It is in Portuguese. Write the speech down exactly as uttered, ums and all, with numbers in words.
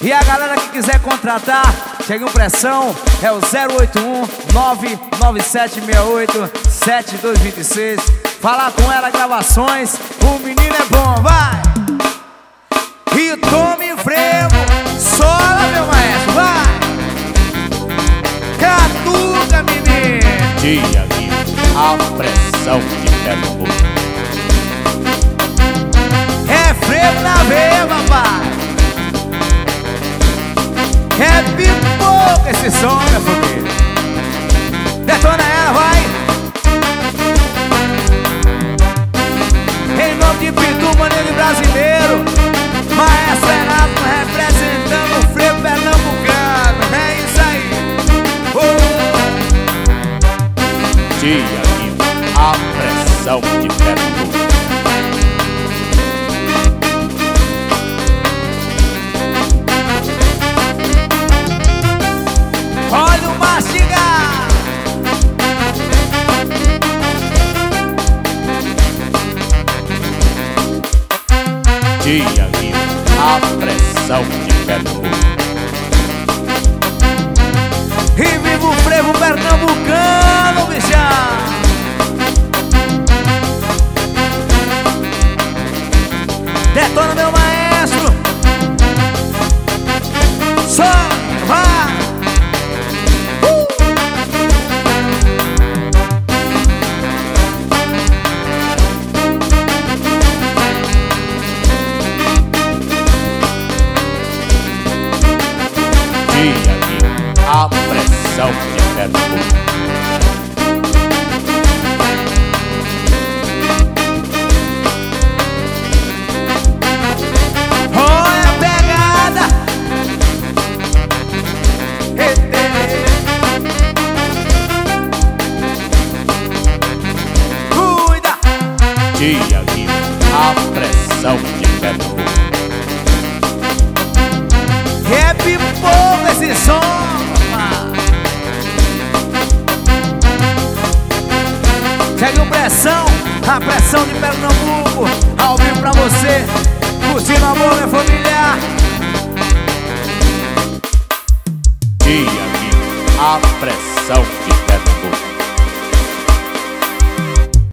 E a galera que quiser contratar, chega em Pressão, é o zero oito um, nove nove sete seis oito, sete dois dois seis. Falar com ela, gravações, o menino é bom, vai! E tome frevo, sola meu maestro, vai! Catuca, menino! Tiaguinho, a pressão de Pernambuco. É frevo na veia, papai! É pipoca esse som, minha família! Detona ela, vai! Em nome de Pitu, maneiro brasileiro, Maestro Renato representando o frevo pernambucano. É isso aí! Oh. Tiaguinho, a pressão de Pernambuco. Olha o mastigar! Tiaguinho, a pressão de Pernambuco. E viva o frevo pernambucano, bichão! Detona meu maestro! Só vai! Uh! Tiaguinho, a pressão de Pernambuco. Olha a pegada! Ete. Cuida! Tiaguinho, a pressão de Pernambuco. É pipoca esse som, papai. Segue o Pressão, a pressão de Pernambuco, ao vivo pra você, curtindo amor, minha família. Tiaguinho, a pressão de